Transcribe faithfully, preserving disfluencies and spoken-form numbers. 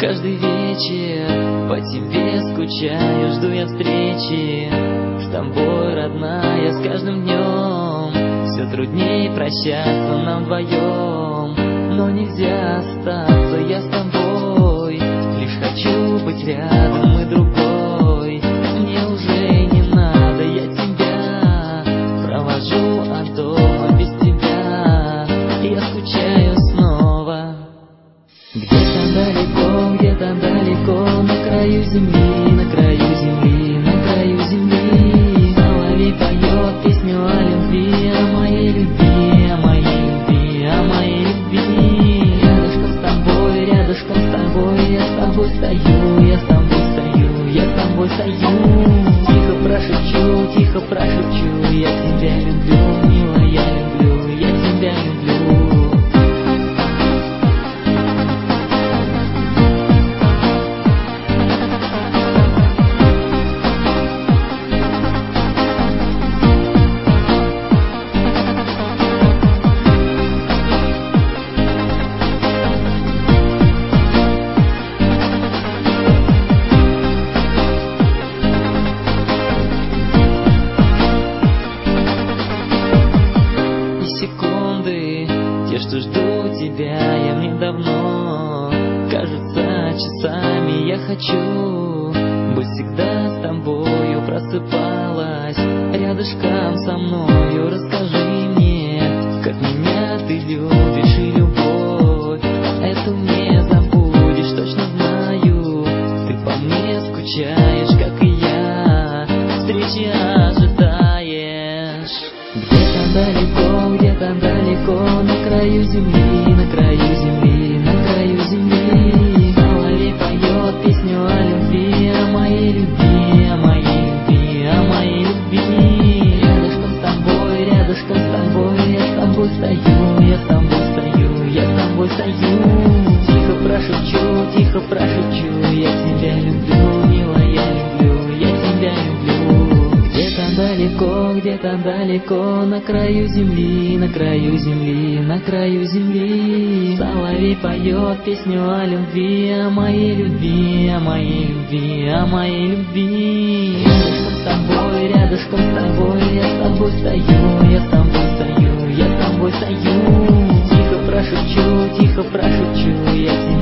Каждый вечер по тебе скучаю, жду я встречи с тобой, родная. С каждым днем все труднее прощаться нам вдвоем, но нельзя остаться, я с тобой. Лишь хочу быть рядом и другой. Мне уже не надо, я тебя провожу от дома. Без тебя я скучаю снова. Где-то далеко, где-то далеко, на краю земли, на краю земли, на краю земли, соловей поет песню о любви, о моей любви, о моей любви, о моей любви. Рядышком с тобой, рядышком с тобой, я с тобой стою, я с тобой стою, я с тобой стою. Тихо прошепчу, тихо прошепчу, я тебя люблю, милая, я люблю, я тебя люблю. Те, что жду тебя, я мне давно. Кажется, часами я хочу быть всегда с тобою. Просыпалась рядышком со мною. Расскажи мне, как меня ты любишь, и любовь эту не забудешь, точно знаю. Ты по мне скучаешь, как и я, встречи ожидаешь. Где-то далеко, где-то далеко, на краю земли, на краю земли, на краю земли, соловей поет песню о любви, о моей любви, о моей любви, о моей любви. Рядышком с тобой, рядышком с тобой, я с тобой стою, я с тобой стою, я с тобой стою. Тихо прошепчу, тихо прошепчу, я тебя люблю, милая, я люблю, я тебя люблю. Где-то далеко, где-то далеко, на краю земли, на краю земли, на краю земли, соловей поет песню о любви, о моей любви, о моей любви, о моей любви. Рядышком с тобой, рядышком с тобой, я с тобой стою, я с тобой стою, я с тобой стою. Тихо прошепчу, тихо прошепчу, я тебя